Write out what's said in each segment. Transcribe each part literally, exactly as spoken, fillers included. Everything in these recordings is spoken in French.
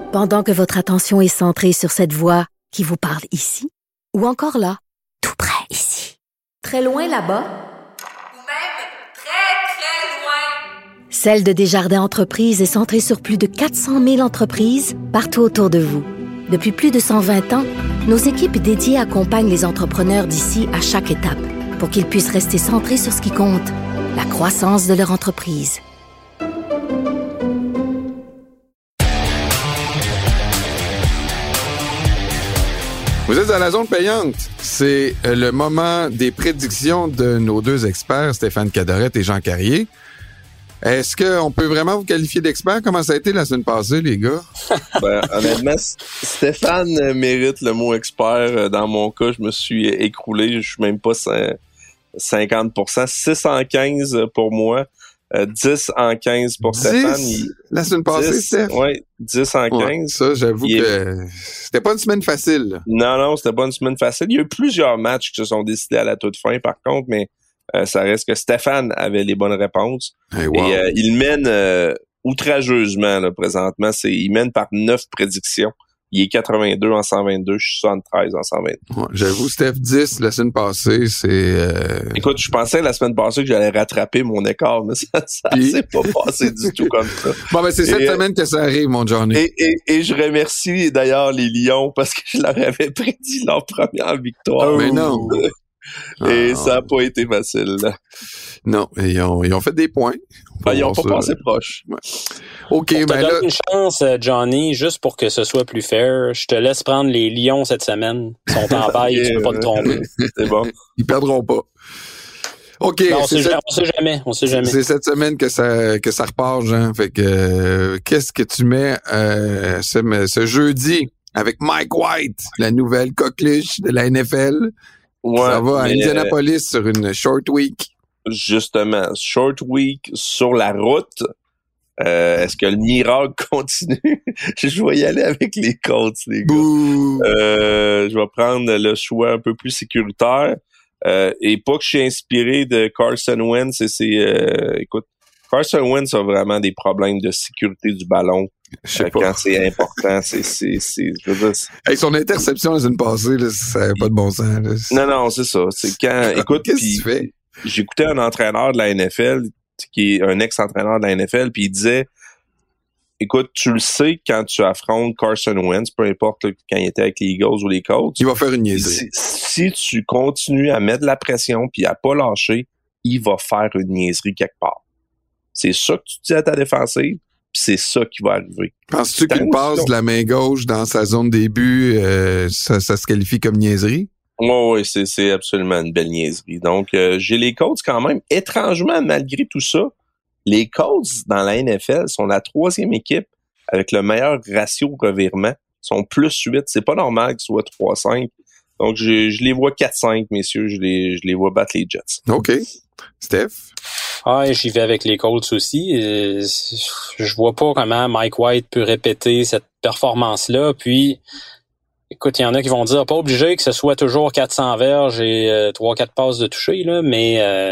Pendant que votre attention est centrée sur cette voix qui vous parle ici, ou encore là, tout près ici, très loin là-bas, ou même très, très loin. Celle de Desjardins Entreprises est centrée sur plus de quatre cent mille entreprises partout autour de vous. Depuis plus de cent vingt ans, nos équipes dédiées accompagnent les entrepreneurs d'ici à chaque étape pour qu'ils puissent rester centrés sur ce qui compte, la croissance de leur entreprise. Vous êtes dans la zone payante. C'est le moment des prédictions de nos deux experts, Stéphane Cadorette et Jean Carrier. Est-ce qu'on peut vraiment vous qualifier d'expert? Comment ça a été la semaine passée, les gars? Ben, honnêtement, Stéphane mérite le mot expert. Dans mon cas, je me suis écroulé. Je suis même pas cinquante pour cent. six en quinze pour moi. dix en quinze pour dix Stéphane. Il... La semaine passée, Steph? Oui, dix en quinze. Ouais, ça, j'avoue il que est... c'était pas une semaine facile. Là. Non, non, c'était pas une semaine facile. Il y a eu plusieurs matchs qui se sont décidés à la toute fin, par contre, mais euh, ça reste que Stéphane avait les bonnes réponses. Hey, wow. Et euh, il mène euh, outrageusement là, présentement. C'est, il mène par neuf prédictions. Il est quatre-vingt-deux en cent vingt-deux, je suis soixante-treize en cent vingt-deux. Ouais, j'avoue, Steph, dix la semaine passée, c'est... Euh... Écoute, je pensais la semaine passée que j'allais rattraper mon écart, mais ça, ça Puis... s'est pas passé du tout comme ça. Bon, ben c'est cette et, semaine que ça arrive, mon Johnny. Et, et, et je remercie d'ailleurs les Lions parce que je leur avais prédit leur première victoire. Oh, mais non! Et ah, ça n'a pas été facile. Non, ils ont, ils ont fait des points. Ben, ils n'ont pas passé proche. Ouais. OK, pour ben te là... donner une chance, Johnny, juste pour que ce soit plus fair, je te laisse prendre les Lions cette semaine. Ils sont en bail, yeah, tu peux pas te tromper. C'est bon. Ils perdront pas. OK. Ben, on, c'est sait cette... jamais, on sait jamais, on sait jamais. C'est cette semaine que ça, que ça repart, Jean. Fait que, euh, qu'est-ce que tu mets euh, ce, ce jeudi avec Mike White, la nouvelle coqueluche de la N F L? Ouais, ça va à Indianapolis euh, sur une short week. Justement, short week sur la route. Euh, est-ce que le miracle continue? Je vais y aller avec les Colts, les gars. Euh, je vais prendre le choix un peu plus sécuritaire. Euh, et pas que je suis inspiré de Carson Wentz. Et c'est, euh, écoute, Carson Wentz a vraiment des problèmes de sécurité du ballon. Euh, quand c'est important, c'est, c'est, c'est, je veux dire, c'est... Hey, son interception la semaine passée, là, ça n'avait pas de bon sens. Là. Non, non, c'est ça. C'est quand, écoute, qu'est-ce pis, que tu fais? J'écoutais un entraîneur de la N F L, qui est un ex-entraîneur de la N F L, puis il disait, écoute, tu le sais quand tu affrontes Carson Wentz, peu importe là, quand il était avec les Eagles ou les Colts. Il va faire une niaiserie. Si, si tu continues à mettre de la pression puis à pas lâcher, il va faire une niaiserie quelque part. C'est ça que tu dis à ta défensive, puis c'est ça qui va arriver. Penses-tu qu'il passe de la main gauche dans sa zone de début, euh, ça, ça se qualifie comme niaiserie? Oui, oui, c'est, c'est absolument une belle niaiserie. Donc, euh, j'ai les Colts quand même. Étrangement, malgré tout ça, les Colts dans la N F L sont la troisième équipe avec le meilleur ratio revirement. Ils sont plus huit. C'est pas normal qu'ils soient trois cinq. Donc, je, je les vois quatre cinq, messieurs. Je les, je les vois battre les Jets. OK. Steph? Ah, j'y vais avec les Colts aussi. Je vois pas comment Mike White peut répéter cette performance-là. Puis, écoute, il y en a qui vont dire, pas obligé que ce soit toujours quatre cents verges et euh, trois quatre passes de toucher, là, mais euh,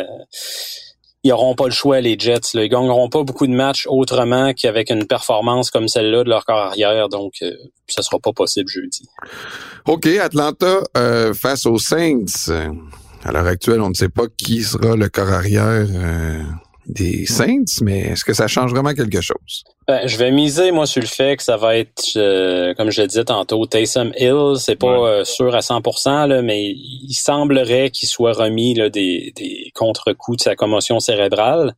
ils n'auront pas le choix, les Jets. Là. Ils gagneront pas beaucoup de matchs autrement qu'avec une performance comme celle-là de leur corps arrière. Donc, euh, ça sera pas possible jeudi. OK, Atlanta euh, face aux Saints. À l'heure actuelle, on ne sait pas qui sera le corps arrière euh, des Saints, mais est-ce que ça change vraiment quelque chose? Ben, je vais miser, moi, sur le fait que ça va être, euh, comme je le disais tantôt, Taysom Hill. C'est pas ouais. euh, sûr à cent pour cent, là, mais il semblerait qu'il soit remis là, des, des contre-coups de sa commotion cérébrale.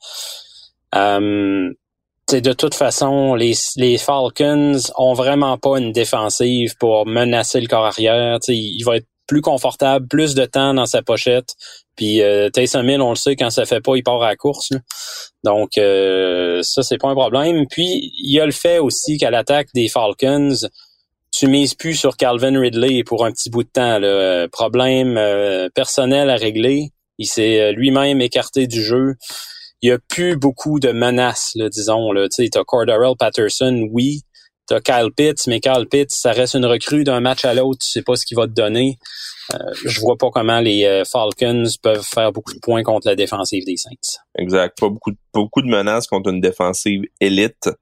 Euh, de toute façon, les, les Falcons ont vraiment pas une défensive pour menacer le corps arrière. T'sais, il va être plus confortable, plus de temps dans sa pochette. Puis euh, Taysom Hill, on le sait, quand ça fait pas, il part à la course. Là. Donc euh, ça, c'est pas un problème. Puis il y a le fait aussi qu'à l'attaque des Falcons, tu mises plus sur Calvin Ridley pour un petit bout de temps. Là. Problème euh, personnel à régler. Il s'est lui-même écarté du jeu. Il y a plus beaucoup de menaces, là, disons. Là. Tu sais, t'as Cordarrelle Patterson, oui. T'as Kyle Pitts, mais Kyle Pitts, ça reste une recrue d'un match à l'autre. Tu sais pas ce qu'il va te donner. Euh, je vois pas comment les euh, Falcons peuvent faire beaucoup de points contre la défensive des Saints. Exact. Pas beaucoup de, beaucoup de menaces contre une défensive élite.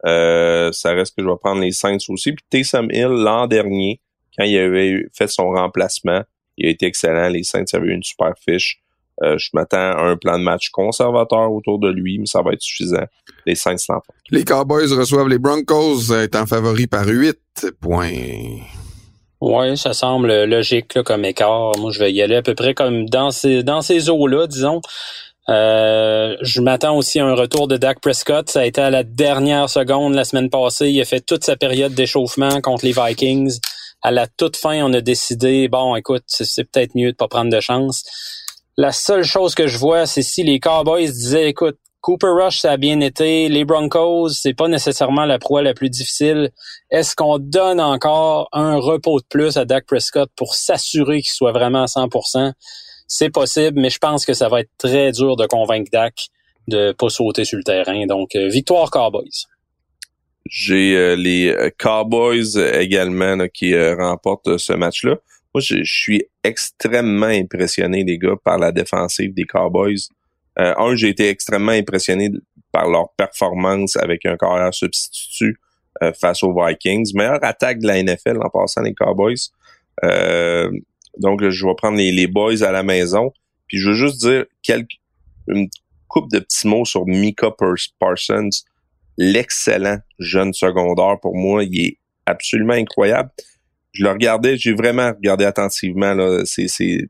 Euh, ça reste que je vais prendre les Saints aussi. Puis Taysom Hill, l'an dernier, quand il avait fait son remplacement, il a été excellent. Les Saints avaient eu une super fiche. Euh, je m'attends à un plan de match conservateur autour de lui, mais ça va être suffisant. Les Saints l'emportent. Les Cowboys reçoivent les Broncos, étant favoris par huit points. Oui, ça semble logique là, comme écart. Moi, je vais y aller à peu près comme dans ces dans ces eaux-là, disons. Euh, je m'attends aussi à un retour de Dak Prescott. Ça a été à la dernière seconde la semaine passée. Il a fait toute sa période d'échauffement contre les Vikings. À la toute fin, on a décidé, bon, écoute, c'est, c'est peut-être mieux de pas prendre de chance. La seule chose que je vois, c'est si les Cowboys disaient, écoute, Cooper Rush, ça a bien été, les Broncos, c'est pas nécessairement la proie la plus difficile. Est-ce qu'on donne encore un repos de plus à Dak Prescott pour s'assurer qu'il soit vraiment à cent pour cent? C'est possible, mais je pense que ça va être très dur de convaincre Dak de pas sauter sur le terrain. Donc, euh, victoire Cowboys. J'ai euh, les Cowboys également là, qui euh, remportent ce match-là. Moi, je, je suis extrêmement impressionné, les gars, par la défensive des Cowboys. Euh, un, j'ai été extrêmement impressionné par leur performance avec un carrière substitut euh, face aux Vikings. Meilleure attaque de la N F L en passant les Cowboys. Euh, donc, je vais prendre les, les boys à la maison. Puis, je veux juste dire quelques, une couple de petits mots sur Micah Parsons. L'excellent jeune secondaire, pour moi, il est absolument incroyable. Je le regardais, j'ai vraiment regardé attentivement là, ces, ces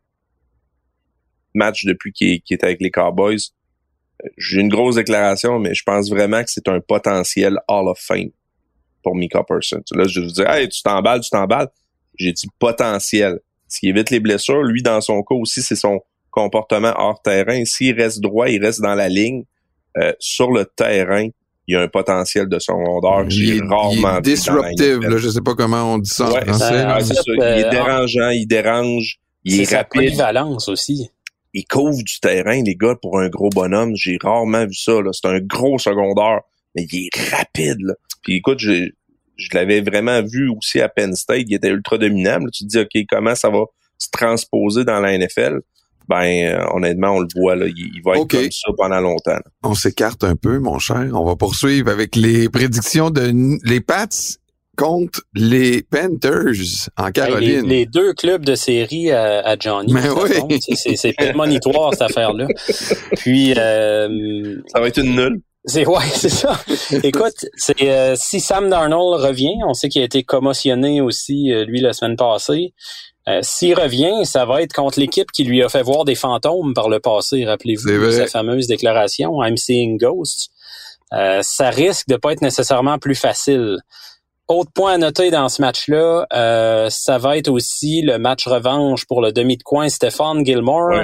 matchs depuis qu'il, qu'il est avec les Cowboys. J'ai une grosse déclaration, mais je pense vraiment que c'est un potentiel Hall of Fame pour Micah Parsons. Là, je vais vous dire, hey, tu t'emballes, tu t'emballes. J'ai dit potentiel. S'il évite les blessures, lui, dans son cas aussi, c'est son comportement hors terrain. S'il reste droit, il reste dans la ligne. Euh, sur le terrain, il y a un potentiel de secondaire. J'ai il, rarement il est disruptive, là, je sais pas comment on dit ça en ouais, français. Ah, c'est ça. Il est dérangeant, il dérange, il c'est est sa rapide. polyvalence aussi. Il couvre du terrain, les gars, pour un gros bonhomme. J'ai rarement vu ça. Là. C'est un gros secondaire, mais il est rapide. Là. Puis écoute, je, je l'avais vraiment vu aussi à Penn State. Il était ultra dominant. Là. Tu te dis, OK, comment ça va se transposer dans la N F L? Ben, euh, honnêtement, on le voit, là, il, il va être okay. Comme ça pendant longtemps. Là. On s'écarte un peu, mon cher. On va poursuivre avec les prédictions de les Pats contre les Panthers en Caroline. Les, les deux clubs de série à, à Johnny. Mais oui. C'est, c'est, c'est prémonitoire, cette affaire-là. Puis, euh, ça va être une nulle. C'est ouais, c'est ça. Écoute, c'est euh, si Sam Darnold revient, on sait qu'il a été commotionné aussi euh, lui la semaine passée. Euh, s'il revient, ça va être contre l'équipe qui lui a fait voir des fantômes par le passé. Rappelez-vous sa fameuse déclaration « I'm seeing ghosts euh, ». Ça risque de pas être nécessairement plus facile. Autre point à noter dans ce match-là, euh, ça va être aussi le match revanche pour le demi de coin Stephon Gilmore. Ouais.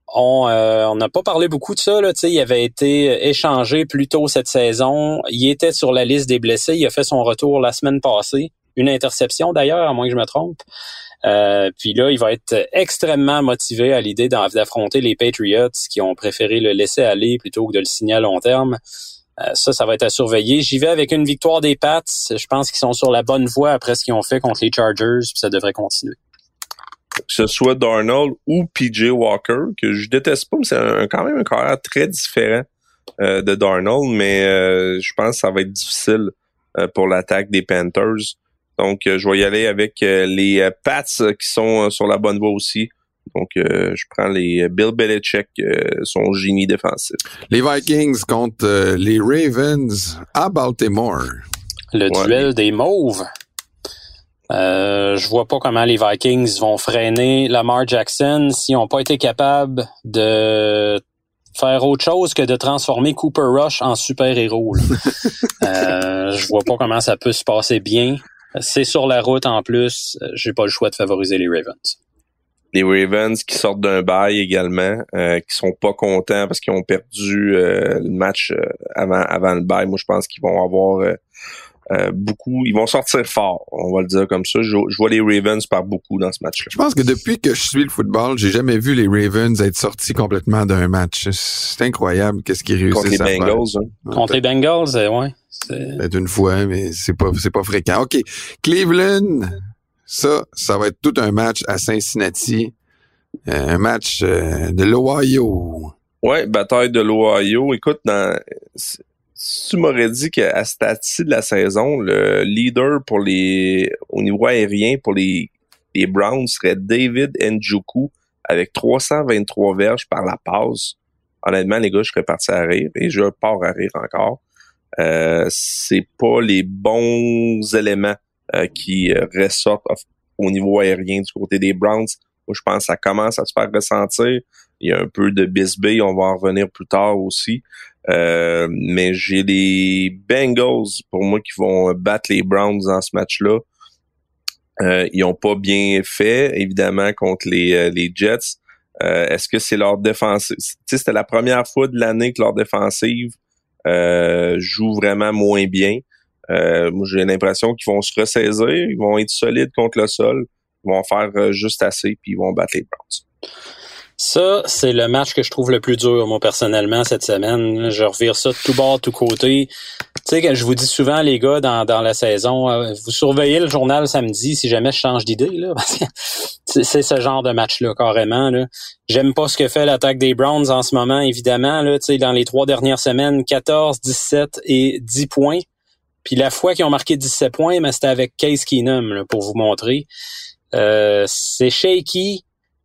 On euh, on n'a pas parlé beaucoup de ça. Là, tu sais, il avait été échangé plus tôt cette saison. Il était sur la liste des blessés. Il a fait son retour la semaine passée. Une interception d'ailleurs, à moins que je me trompe. Euh, puis là, il va être extrêmement motivé à l'idée d'affronter les Patriots qui ont préféré le laisser aller plutôt que de le signer à long terme. Euh, ça, ça va être à surveiller. J'y vais avec une victoire des Pats. Je pense qu'ils sont sur la bonne voie après ce qu'ils ont fait contre les Chargers, puis ça devrait continuer. Que ce soit Darnold ou P J Walker, que je déteste pas, mais c'est un, quand même un carrière très différent euh, de Darnold, mais euh, je pense que ça va être difficile euh, pour l'attaque des Panthers. Donc, euh, je vais y aller avec euh, les euh, Pats euh, qui sont euh, sur la bonne voie aussi. Donc, euh, je prends les Bill Belichick, euh, son génie défensif. Les Vikings contre euh, les Ravens à Baltimore. Le ouais. duel des Mauves. Euh, je vois pas comment les Vikings vont freiner Lamar Jackson s'ils n'ont pas été capables de faire autre chose que de transformer Cooper Rush en super-héros. euh, je vois pas comment ça peut se passer bien. C'est sur la route en plus. J'ai pas le choix de favoriser les Ravens. Les Ravens qui sortent d'un bail également, euh, qui sont pas contents parce qu'ils ont perdu euh, le match euh, avant avant le bail. Moi, je pense qu'ils vont avoir euh, euh, beaucoup. Ils vont sortir fort, on va le dire comme ça. Je, je vois les Ravens par beaucoup dans ce match-là. Je pense que depuis que je suis le football, j'ai jamais vu les Ravens être sortis complètement d'un match. C'est incroyable qu'est-ce qu'ils réussissent Contre les à Bengals, faire. Hein. Contre les Bengals, euh, ouais. C'est... Peut-être une fois, mais c'est pas c'est pas fréquent. OK. Cleveland, ça, ça va être tout un match à Cincinnati. Euh, un match euh, de l'Ohio. Ouais, bataille de l'Ohio. Écoute, dans si tu m'aurais dit qu'à ce stade-ci de la saison, le leader pour les au niveau aérien pour les, les Browns serait David Njoku avec trois cent vingt-trois verges par la passe, honnêtement, les gars, je serais parti à rire et je pars à rire encore. Euh, c'est pas les bons éléments euh, qui euh, ressortent au niveau aérien du côté des Browns. Moi, je pense que ça commence à se faire ressentir. Il y a un peu de bisbille, on va en revenir plus tard aussi. Euh, mais j'ai les Bengals, pour moi, qui vont battre les Browns dans ce match-là. Euh, ils ont pas bien fait, évidemment, contre les, euh, les Jets. Euh, est-ce que c'est leur défensive? Tu sais, c'était la première fois de l'année que leur défensive euh, joue vraiment moins bien. Euh, moi, j'ai l'impression qu'ils vont se ressaisir, ils vont être solides contre le sol, ils vont faire euh, juste assez, puis ils vont battre les Browns. Ça, c'est le match que je trouve le plus dur, moi, personnellement, cette semaine. Je revire ça de tout bord, tout côté. Tu sais, quand je vous dis souvent, les gars, dans, dans la saison, euh, vous surveillez le journal samedi si jamais je change d'idée, là. Parce que c'est, c'est ce genre de match-là, carrément, là. J'aime pas ce que fait l'attaque des Browns en ce moment, évidemment, là. Tu sais, dans les trois dernières semaines, quatorze, dix-sept et dix points. Puis la fois qu'ils ont marqué dix-sept points, mais c'était avec Case Keenum, là, pour vous montrer. Euh, c'est shaky.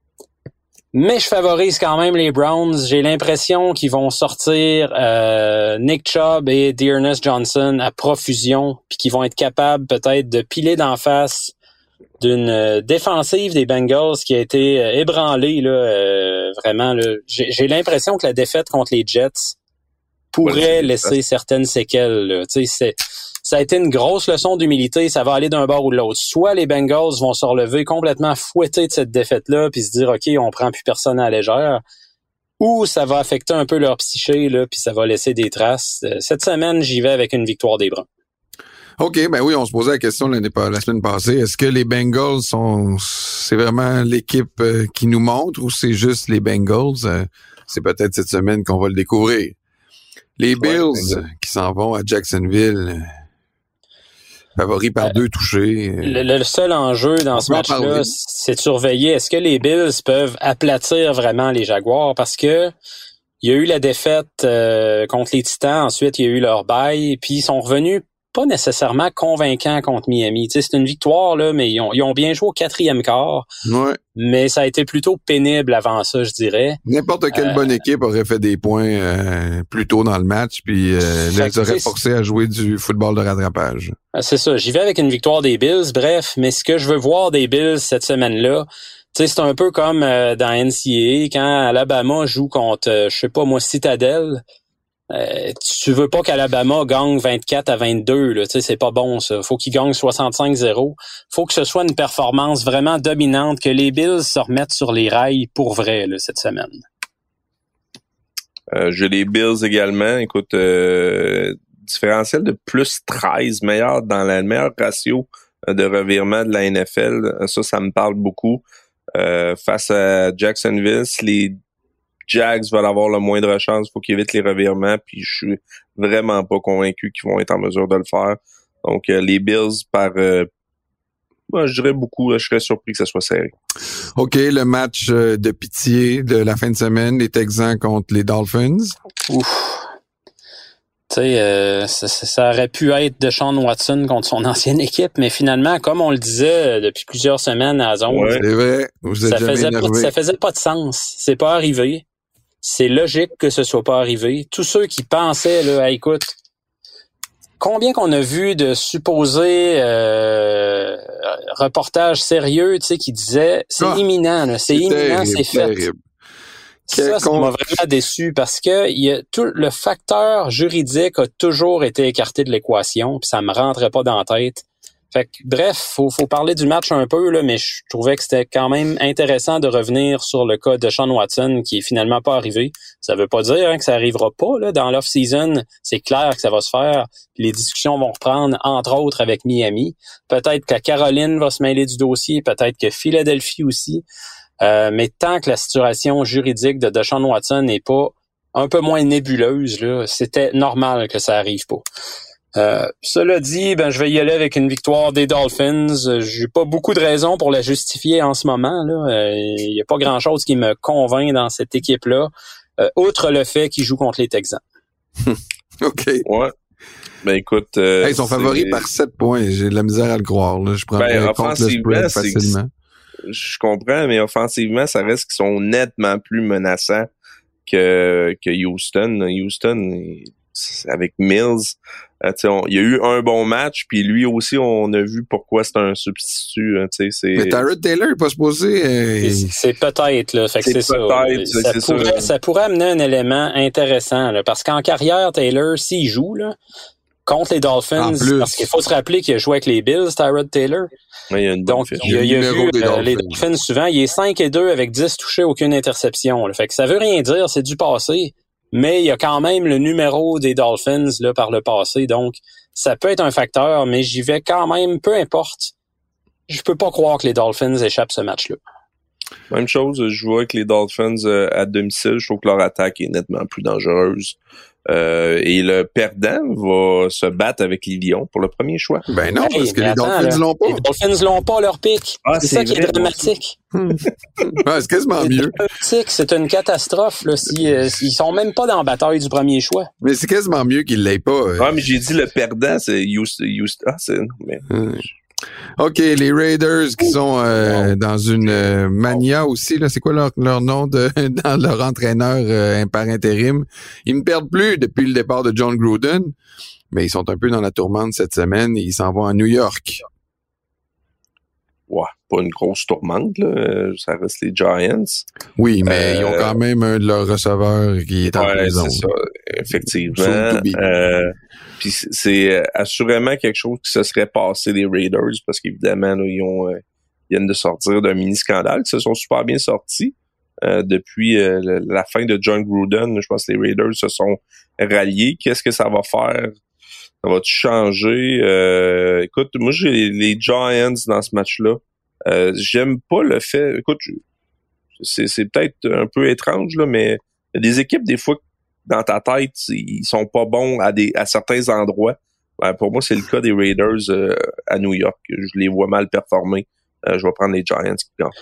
Mais je favorise quand même les Browns. J'ai l'impression qu'ils vont sortir euh, Nick Chubb et Dearness Johnson à profusion, puis qu'ils vont être capables peut-être de piler d'en face d'une euh, défensive des Bengals qui a été euh, ébranlée là, euh, vraiment. Là. J'ai, j'ai l'impression que la défaite contre les Jets pourrait ouais, laisser certaines séquelles. Là. Tu sais, c'est ça a été une grosse leçon d'humilité. Ça va aller d'un bord ou de l'autre. Soit les Bengals vont se relever complètement fouettés de cette défaite-là puis se dire, OK, on prend plus personne à la légère. Ou ça va affecter un peu leur psyché, là, puis ça va laisser des traces. Cette semaine, j'y vais avec une victoire des Browns. OK, ben oui, on se posait la question l'année, la semaine passée. Est-ce que les Bengals sont, c'est vraiment l'équipe euh, qui nous montre ou c'est juste les Bengals? Euh, c'est peut-être cette semaine qu'on va le découvrir. Les Bills ouais, qui s'en vont à Jacksonville... Favori par euh, deux touchés. Le, le seul enjeu dans ce match-là, c'est de surveiller est-ce que les Bills peuvent aplatir vraiment les Jaguars parce que il y a eu la défaite euh, contre les Titans, ensuite il y a eu leur bye, puis ils sont revenus pas nécessairement convaincants contre Miami. Tu sais, c'est une victoire, là, mais ils ont, ils ont bien joué au quatrième quart. Ouais. Mais ça a été plutôt pénible avant ça, je dirais. N'importe quelle euh, bonne équipe aurait fait des points euh, plus tôt dans le match, puis euh, les aurait forcés à jouer du football de rattrapage. C'est ça. J'y vais avec une victoire des Bills, bref. Mais ce que je veux voir des Bills cette semaine-là, tu sais, c'est un peu comme euh, dans N C A A, quand Alabama joue contre, euh, je sais pas moi, Citadel. Euh, tu veux pas qu'Alabama gagne vingt-quatre à vingt-deux, là, tu sais, c'est pas bon ça. Faut qu'ils gagnent soixante-cinq zéro. Faut que ce soit une performance vraiment dominante, que les Bills se remettent sur les rails pour vrai là, cette semaine. Euh, j'ai les Bills également. Écoute, euh, différentiel de plus treize, meilleur dans le meilleur ratio de revirement de la N F L. Ça, ça me parle beaucoup. Euh, face à Jacksonville, les Jags veulent avoir le moindre chance, il faut qu'ils évitent les revirements, puis je suis vraiment pas convaincu qu'ils vont être en mesure de le faire. Donc, euh, les Bills, par, euh, moi, je dirais beaucoup, là, je serais surpris que ça soit serré. OK, le match euh, de pitié de la fin de semaine, les Texans contre les Dolphins. Ouf. Tu sais, euh, ça, ça aurait pu être Deshaun Watson contre son ancienne équipe, mais finalement, comme on le disait depuis plusieurs semaines à Zone, ouais, c'est vrai. Vous êtes ça, jamais faisait énervé. pas, ça faisait pas de sens. C'est pas arrivé. C'est logique que ce soit pas arrivé. Tous ceux qui pensaient, là, hey, écoute, combien qu'on a vu de supposés euh, reportages sérieux, tu sais, qui disaient c'est ah, imminent, là, c'est, c'est imminent, terrible, c'est fait. Terrible. Ça, ça m'a vraiment déçu parce que il y a tout le facteur juridique a toujours été écarté de l'équation, puis ça me rentrait pas dans la tête. Fait que, bref, faut, faut parler du match un peu, là, mais je trouvais que c'était quand même intéressant de revenir sur le cas de Deshaun Watson, qui est finalement pas arrivé. Ça veut pas dire hein, que ça arrivera pas, là, dans l'off-season. C'est clair que ça va se faire. Les discussions vont reprendre, entre autres, avec Miami. Peut-être que Caroline va se mêler du dossier, peut-être que Philadelphie aussi. Euh, mais tant que la situation juridique de Deshaun Watson n'est pas un peu moins nébuleuse, là, c'était normal que ça arrive pas. Euh, cela dit, ben je vais y aller avec une victoire des Dolphins. J'ai pas beaucoup de raisons pour la justifier en ce moment. Là, il euh, y a pas grand-chose qui me convainc dans cette équipe-là, euh, outre le fait qu'ils jouent contre les Texans. OK. Ouais. Ben écoute... Euh, hey, ils sont favoris par sept points. J'ai de la misère à le croire. Là. Je prends ben, compte le spread facilement. Je comprends, mais offensivement, ça reste qu'ils sont nettement plus menaçants que, que Houston. Houston, avec Mills, euh, on, il y a eu un bon match, puis lui aussi, on a vu pourquoi c'est un substitut. Hein, c'est... Mais Tyrod Taylor n'est pas supposé... Euh... C'est, c'est peut-être, là. Fait que c'est, c'est peut-être, ça. Ça, c'est pourrait, ça. ça pourrait amener un élément intéressant, là, parce qu'en carrière, Taylor, s'il joue, là, contre les Dolphins, parce qu'il faut se rappeler qu'il a joué avec les Bills, Tyrod Taylor. Ouais, il y a une Donc, il a, il a vu euh, les Dolphins souvent. Il est cinq et deux avec dix touchés, aucune interception. Là. Fait que ça veut rien dire, c'est du passé. Mais il y a quand même le numéro des Dolphins là par le passé. Donc, ça peut être un facteur, mais j'y vais quand même, peu importe. Je peux pas croire que les Dolphins échappent ce match-là. Même chose, je vois que les Dolphins euh, à domicile, je trouve que leur attaque est nettement plus dangereuse. Euh, et le perdant va se battre avec les Lions pour le premier choix. Ben non, hey, parce que les attends, Dolphins là, l'ont pas. Les Dolphins l'ont pas leur pick. Ah, c'est, c'est ça qui vrai, est dramatique. Ouais, c'est quasiment mieux. C'est, c'est une catastrophe là. Si, euh, ils sont même pas dans la bataille du premier choix. Mais c'est quasiment mieux qu'ils l'aient pas. Euh. Ah, mais j'ai dit le perdant, c'est Houston. Houston. Ah, c'est... Mais... Hum. OK, les Raiders qui sont euh, dans une euh, mania aussi, là, c'est quoi leur, leur nom de dans leur entraîneur euh, par intérim? Ils ne perdent plus depuis le départ de John Gruden, mais ils sont un peu dans la tourmente cette semaine et ils s'en vont à New York. Ouais, pas une grosse tourmente, là. Ça reste les Giants. Oui, mais euh, ils ont quand même un de leurs receveurs qui est en ouais, prison. C'est ça, effectivement. Euh, puis c'est assurément quelque chose qui se serait passé les Raiders, parce qu'évidemment, là, ils ont euh, ils viennent de sortir d'un mini-scandale, qui se sont super bien sortis. Euh, depuis euh, la fin de John Gruden, je pense que les Raiders se sont ralliés. Qu'est-ce que ça va faire? Ça va-tu changer? Euh, écoute, moi, j'ai les, les Giants dans ce match-là. Euh, j'aime pas le fait... Écoute, je, c'est, c'est peut-être un peu étrange, là, mais il y a des équipes, des fois, dans ta tête, ils sont pas bons à des à certains endroits. Ben, pour moi, c'est le cas des Raiders euh, à New York. Je les vois mal performer. Euh, je vais prendre les Giants qui gagnent.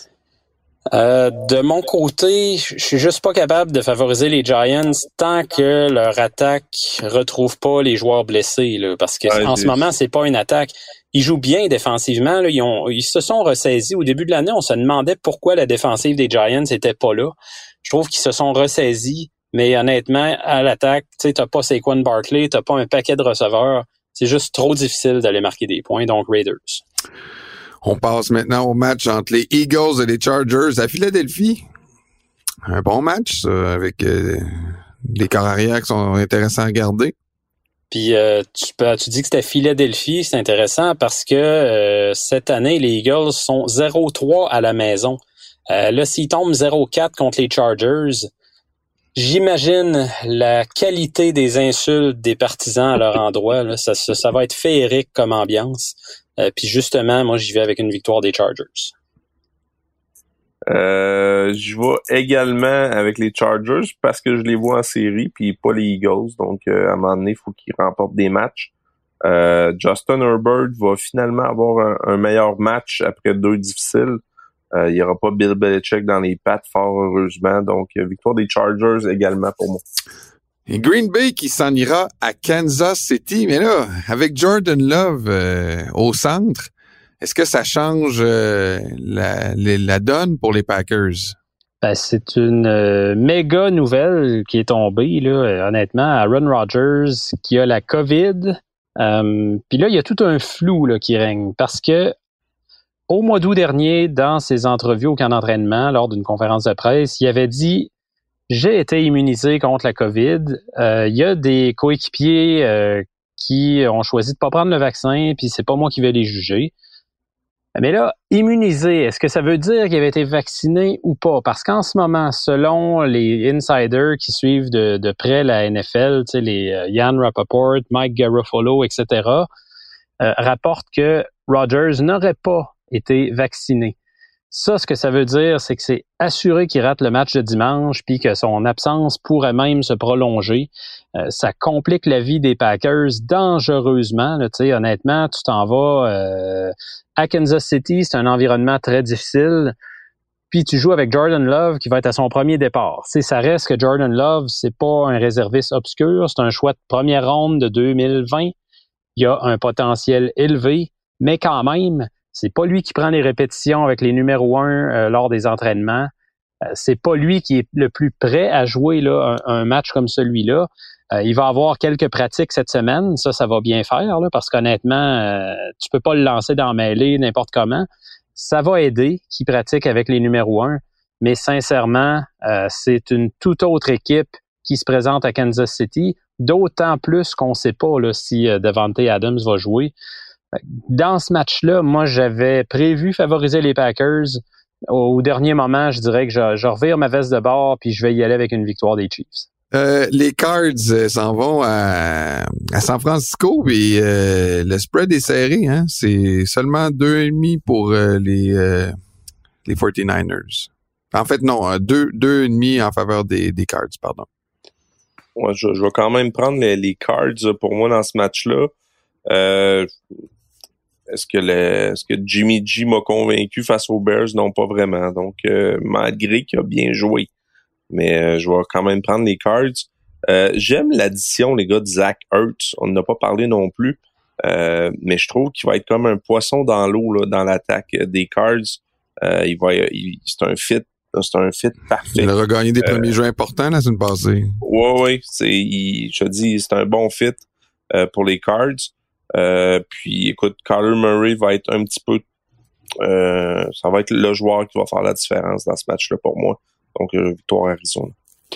Euh, de mon côté, je suis juste pas capable de favoriser les Giants tant que leur attaque retrouve pas les joueurs blessés, là, parce que ouais, en ce moment, c'est pas une attaque. Ils jouent bien défensivement, là, ils ont, ils se sont ressaisis. Au début de l'année, on se demandait pourquoi la défensive des Giants était pas là. Je trouve qu'ils se sont ressaisis, mais honnêtement, à l'attaque, tu sais, t'as pas Saquon Barkley, t'as pas un paquet de receveurs. C'est juste trop difficile d'aller marquer des points, donc Raiders. On passe maintenant au match entre les Eagles et les Chargers à Philadelphie. Un bon match, ça, avec euh, des corps arrière qui sont intéressants à regarder. Puis euh, tu, tu dis que c'était Philadelphie, c'est intéressant parce que euh, cette année, les Eagles sont zéro trois à la maison. Euh, là, s'ils tombent zéro quatre contre les Chargers, j'imagine la qualité des insultes des partisans à leur endroit. Là, ça, ça, ça va être féerique comme ambiance. Euh, puis justement, moi, j'y vais avec une victoire des Chargers. Euh, je vais également avec les Chargers parce que je les vois en série, puis pas les Eagles. Donc, euh, à un moment donné, il faut qu'ils remportent des matchs. Euh, Justin Herbert va finalement avoir un, un meilleur match après deux difficiles. Euh, il n'y aura pas Bill Belichick dans les pattes, fort heureusement. Donc, victoire des Chargers également pour moi. Et Green Bay qui s'en ira à Kansas City. Mais là, avec Jordan Love euh, au centre, est-ce que ça change euh, la, la, la donne pour les Packers? Ben, c'est une euh, méga nouvelle qui est tombée, là, honnêtement, Aaron Rodgers qui a la COVID. Euh, Puis là, il y a tout un flou là, qui règne parce que au mois d'août dernier, dans ses entrevues au camp d'entraînement, lors d'une conférence de presse, il avait dit « J'ai été immunisé contre la COVID. Euh, » Il y a des coéquipiers euh, qui ont choisi de pas prendre le vaccin, puis c'est pas moi qui vais les juger. Mais là, immunisé, est-ce que ça veut dire qu'il avait été vacciné ou pas? Parce qu'en ce moment, selon les insiders qui suivent de, de près la N F L, tu sais, les uh, Ian Rappaport, Mike Garofalo, et cetera, euh, rapportent que Rodgers n'aurait pas été vacciné. Ça, ce que ça veut dire, c'est que c'est assuré qu'il rate le match de dimanche puis que son absence pourrait même se prolonger. Euh, ça complique la vie des Packers dangereusement. Là, tu sais, honnêtement, tu t'en vas euh, à Kansas City, c'est un environnement très difficile. puis tu joues avec Jordan Love qui va être à son premier départ. Tu sais, ça reste que Jordan Love, c'est pas un réserviste obscur, c'est un choix de première ronde de deux mille vingt. Il a un potentiel élevé, mais quand même, c'est pas lui qui prend les répétitions avec les numéros un euh, lors des entraînements. Euh, c'est pas lui qui est le plus prêt à jouer là, un, un match comme celui-là. Euh, il va avoir quelques pratiques cette semaine, ça, ça va bien faire, là, parce qu'honnêtement, euh, tu peux pas le lancer dans la mêlée n'importe comment. Ça va aider qu'il pratique avec les numéros un, mais sincèrement, euh, c'est une toute autre équipe qui se présente à Kansas City, d'autant plus qu'on ne sait pas là, si euh, Davante Adams va jouer. Dans ce match-là, moi, j'avais prévu favoriser les Packers. Au, au dernier moment, je dirais que je, je revire ma veste de bord puis je vais y aller avec une victoire des Chiefs. Euh, les Cards euh, s'en vont à, à San Francisco et euh, le spread est serré, hein. C'est seulement deux virgule cinq pour euh, les euh, les forty-niners. En fait, non, deux deux virgule cinq en faveur des, des Cards, pardon. Ouais, je, je vais quand même prendre les, les Cards pour moi dans ce match-là. Euh, est-ce que le, est-ce que Jimmy G m'a convaincu face aux Bears? Non, pas vraiment. Donc, euh, malgré qu'il a bien joué. Mais euh, je vais quand même prendre les Cards. Euh, j'aime l'addition, les gars, de Zach Ertz. On n'en a pas parlé non plus. Euh, mais je trouve qu'il va être comme un poisson dans l'eau là, dans l'attaque des Cards. Euh, il va, il, c'est un fit, c'est un fit parfait. Il a regagné des euh, premiers jeux importants la semaine passée. Oui, oui. C'est, il, je te dis, c'est un bon fit euh, pour les Cards. Euh, puis, écoute, Kyler Murray va être un petit peu... Euh, ça va être le joueur qui va faire la différence dans ce match-là pour moi. Donc, euh, victoire Arizona.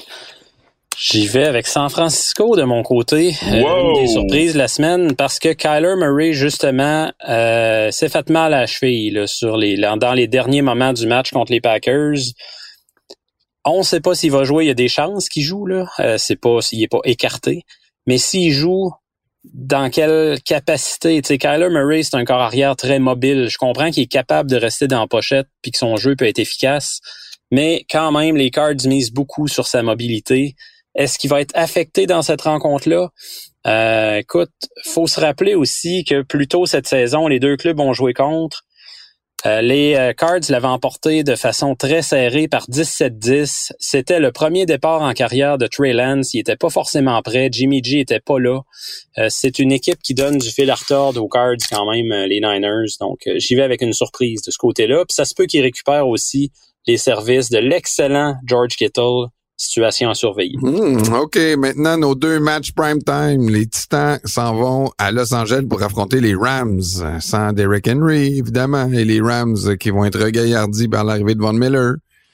J'y vais avec San Francisco de mon côté. Euh, une des surprises de la semaine parce que Kyler Murray, justement, euh, s'est fait mal à la cheville là, sur les, dans les derniers moments du match contre les Packers. On ne sait pas s'il va jouer. Il y a des chances qu'il joue. Là. Euh, c'est pas, s'il n'est pas écarté. Mais s'il joue, dans quelle capacité? Tu sais, Kyler Murray, c'est un corps arrière très mobile. Je comprends qu'il est capable de rester dans la pochette puis que son jeu peut être efficace. Mais quand même, les Cards misent beaucoup sur sa mobilité. Est-ce qu'il va être affecté dans cette rencontre-là? Euh, écoute, faut se rappeler aussi que plus tôt cette saison, les deux clubs ont joué contre. Euh, les euh, Cards l'avaient emporté de façon très serrée par dix-sept dix. C'était le premier départ en carrière de Trey Lance. Il était pas forcément prêt. Jimmy G était pas là. Euh, c'est une équipe qui donne du fil à retordre aux Cards quand même, euh, les Niners. Donc, euh, j'y vais avec une surprise de ce côté-là. Puis ça se peut qu'ils récupèrent aussi les services de l'excellent George Kittle. Situation à surveiller. Mmh, OK, maintenant nos deux matchs prime time. Les Titans s'en vont à Los Angeles pour affronter les Rams, sans Derrick Henry, évidemment, et les Rams qui vont être regaillardis par l'arrivée de Von Miller.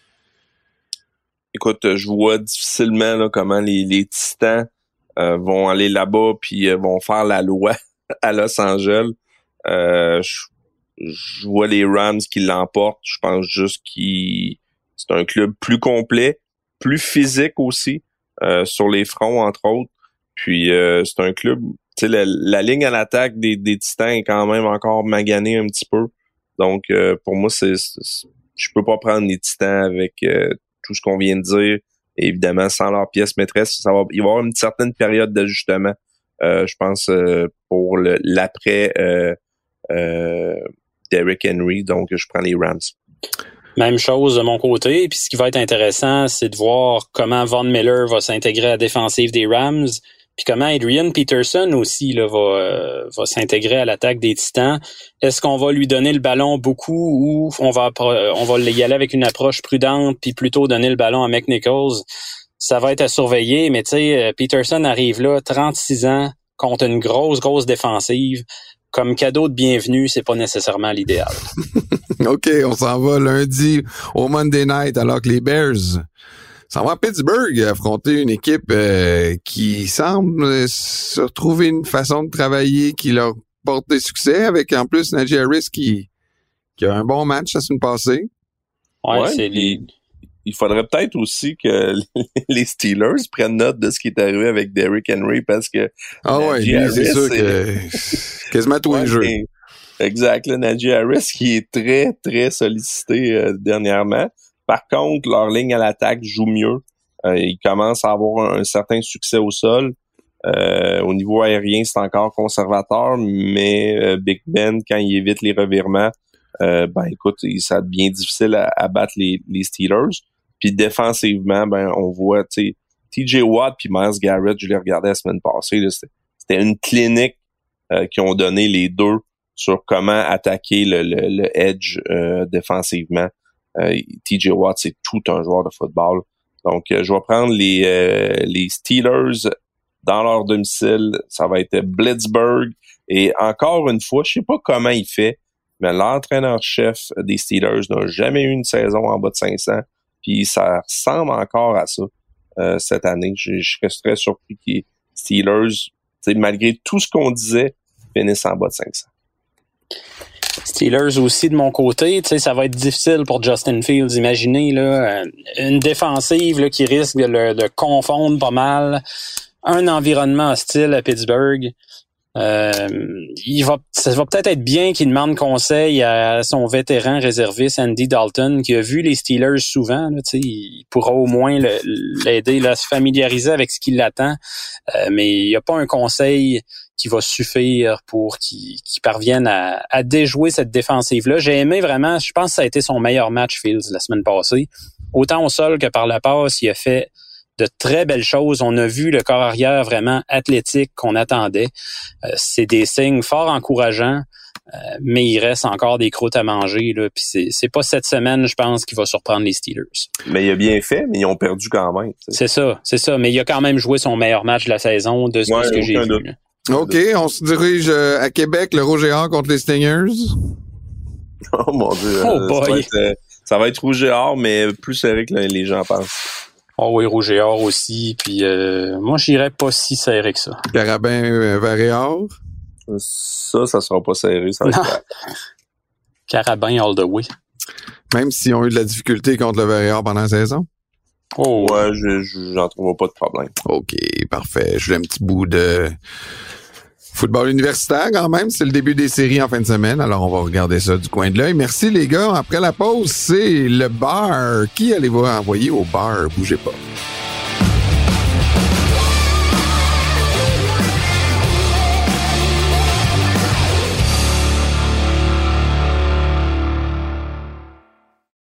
Écoute, je vois difficilement là, comment les, les Titans euh, vont aller là-bas puis euh, vont faire la loi à Los Angeles. Euh, je, je vois les Rams qui l'emportent. Je pense juste que c'est un club plus complet, plus physique aussi, euh, sur les fronts, entre autres. Puis, euh, c'est un club... Tu sais, la, la ligne à l'attaque des, des Titans est quand même encore maganée un petit peu. Donc, euh, pour moi, c'est, c'est je peux pas prendre les Titans avec euh, tout ce qu'on vient de dire. Et évidemment, sans leur pièce maîtresse, ça va, il va y avoir une certaine période d'ajustement, euh, je pense, euh, pour le, l'après euh, euh, Derrick Henry. Donc, je prends les Rams. Même chose de mon côté. Puis ce qui va être intéressant, c'est de voir comment Von Miller va s'intégrer à la défensive des Rams, puis comment Adrian Peterson aussi là, va, euh, va s'intégrer à l'attaque des Titans. Est-ce qu'on va lui donner le ballon beaucoup ou on va on va y aller avec une approche prudente puis plutôt donner le ballon à McNichols? Ça va être à surveiller, mais tu sais, Peterson arrive là, trente-six ans, contre une grosse, grosse défensive. Comme cadeau de bienvenue, c'est pas nécessairement l'idéal. OK, on s'en va lundi au Monday Night alors que les Bears s'en vont à Pittsburgh affronter une équipe euh, qui semble se retrouver une façon de travailler qui leur porte des succès avec en plus Najee Harris qui, qui a un bon match la semaine passée. Ouais, ouais c'est les... Il faudrait peut-être aussi que les Steelers prennent note de ce qui est arrivé avec Derrick Henry parce que ah ouais, lui, Harris, c'est sûr que quasiment tous les jeux. Exact, là, Najee Harris qui est très, très sollicité euh, dernièrement. Par contre, leur ligne à l'attaque joue mieux. Euh, ils commencent à avoir un, un certain succès au sol. Euh, au niveau aérien, c'est encore conservateur, mais euh, Big Ben, quand il évite les revirements, euh, ben écoute, ça devient difficile à, à battre les, les Steelers. Puis défensivement, ben on voit, tu sais, T J Watt puis Myles Garrett, je l'ai regardé la semaine passée, là, c'était, c'était une clinique euh, qui ont donné les deux sur comment attaquer le, le, le edge euh, défensivement. Euh, T J Watt, c'est tout un joueur de football. Donc, euh, je vais prendre les, euh, les Steelers dans leur domicile. Ça va être Blitzburg. Et encore une fois, je sais pas comment il fait, mais l'entraîneur-chef des Steelers n'a jamais eu une saison en bas de cinq cents. Puis ça ressemble encore à ça euh, cette année. Je, je serais très surpris que les Steelers, malgré tout ce qu'on disait, finissent en bas de cinq cents. Steelers aussi de mon côté, tu sais, ça va être difficile pour Justin Fields. Imaginez là, une défensive là, qui risque de le de confondre pas mal, un environnement hostile à Pittsburgh. Euh, il va, ça va peut-être être bien qu'il demande conseil à son vétéran réserviste Andy Dalton, qui a vu les Steelers souvent. Là, tu sais, il pourra au moins le, l'aider là, à se familiariser avec ce qui l'attend. Euh, mais il n'y a pas un conseil qui va suffire pour qu'il, qu'il parvienne à, à déjouer cette défensive-là. J'ai aimé vraiment, je pense que ça a été son meilleur match, Fields, la semaine passée. Autant au sol que par la passe, il a fait de très belles choses. On a vu le corps arrière vraiment athlétique qu'on attendait. Euh, c'est des signes fort encourageants, euh, mais il reste encore des croûtes à manger. Là. Puis c'est, c'est pas cette semaine, je pense, qui va surprendre les Steelers. Mais il a bien fait, mais ils ont perdu quand même. T'sais. C'est ça, c'est ça. Mais il a quand même joué son meilleur match de la saison de ce, ouais, ce que j'ai vu. Là. OK, on se dirige à Québec, le Rouge et Or contre les Stingers. Oh mon Dieu. Oh euh, boy. Ça va être, euh, ça va être Rouge et Or, mais plus serré que les gens pensent. Oh oui, Rouge et Or aussi. Puis euh, moi, j'irais pas si serré que ça. Carabin, euh, Vert et Or? Ça, ça sera pas serré. Ça va non. être Carabin all the way. Même s'ils ont eu de la difficulté contre le Vert et Or pendant la saison? Oh ouais, je, je, j'en trouve pas de problème. OK, parfait. Je voulais un petit bout de football universitaire quand même. C'est le début des séries en fin de semaine. Alors, on va regarder ça du coin de l'œil. Merci les gars. Après la pause, c'est le bar. Qui allez-vous envoyer au bar? Bougez pas.